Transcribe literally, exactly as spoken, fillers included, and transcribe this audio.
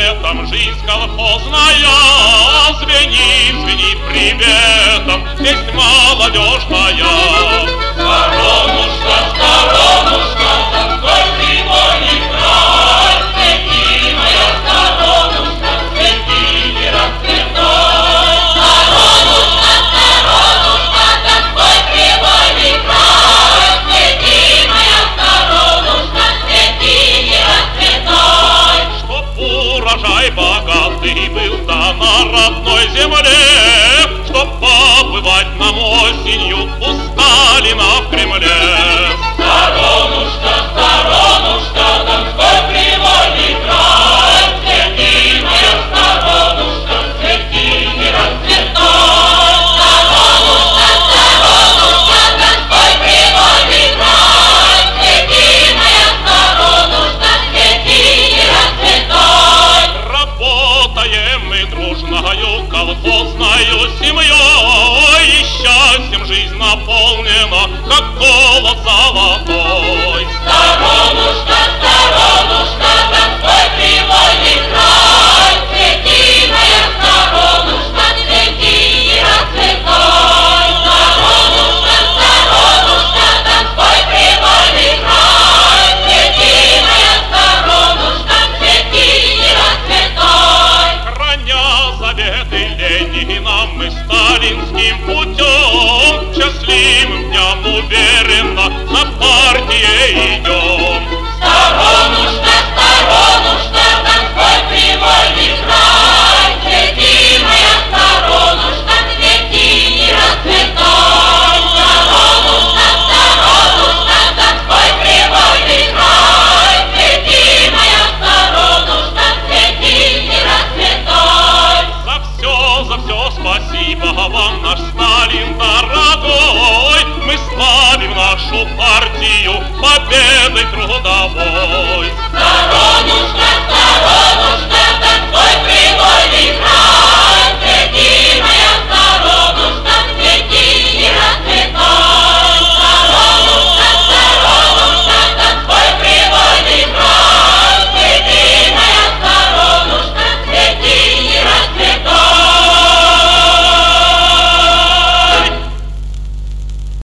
рассветом жизнь колхозная звенит, звенит приветом песнь молодежь моя. Сторонушка, сторонушка, такой привольный край, цвети, моя сторонушка, цвети не расцветай. Сторонушка, сторонушка, такой привольный край, цвети, моя сторонушка, цвети не расцветай. Чтоб урожай богатый был да на родной земле, чтоб побывать нам осенью у Сталина в Кремле. Сторонушка, сторонушка, Донской привольный край, цвети, моя сторонушка, цвети не расцветай. Сторонушка, сторонушка, Донской привольный край, цвети, моя сторонушка, цвети не расцветай. Работаем мы дружною колхозною семьей, и счастьем жизнь наполнена, как голод золотой. Сторонушка, сторонушка, Донской привольный край, цвети, моя сторонушка, цвети не расцветай. Сторонушка, сторонушка, Донской привольный край, цвети, моя сторонушка, цвети не расцветай. Храня заветы Ленина, мы сталинским путем счастливым дням уверенно за партией идем. Сторонушка, сторонушка, Донской привольный край, цвети, моя сторонушка, цвети не расцветай. Сторонушка, сторонушка, Донской привольный край, цвети, моя сторонушка, цвети не расцветай. За все, за все спасибо вам, наш Сталин дорогой. Мы славим нашу партию победой трудовой. Сторонушка,